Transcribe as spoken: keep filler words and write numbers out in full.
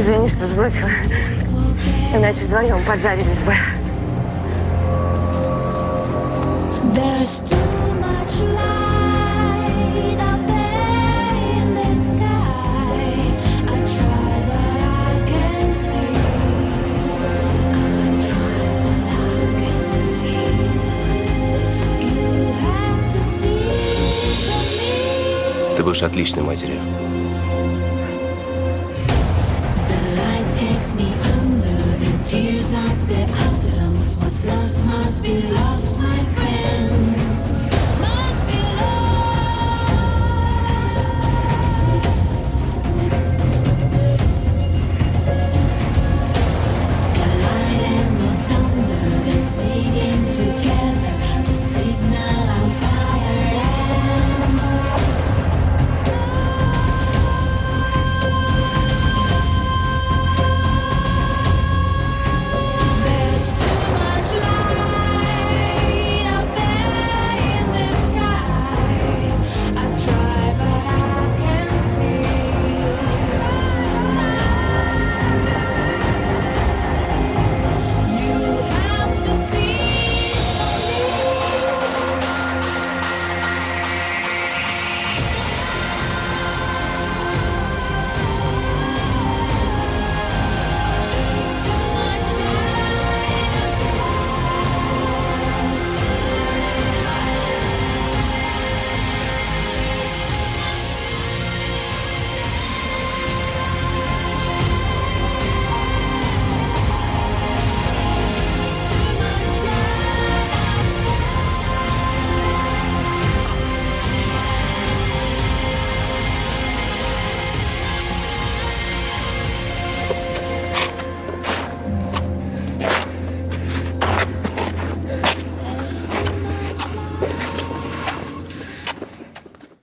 Извини, что сбросила. Иначе вдвоем поджарились бы. There's too much light up there in the sky. I try but I can't see. I try but I can't see. You have to see for me. Ты будешь отличной матерью. The light takes me under the tears of the autumn. What's lost must be lost, my friend.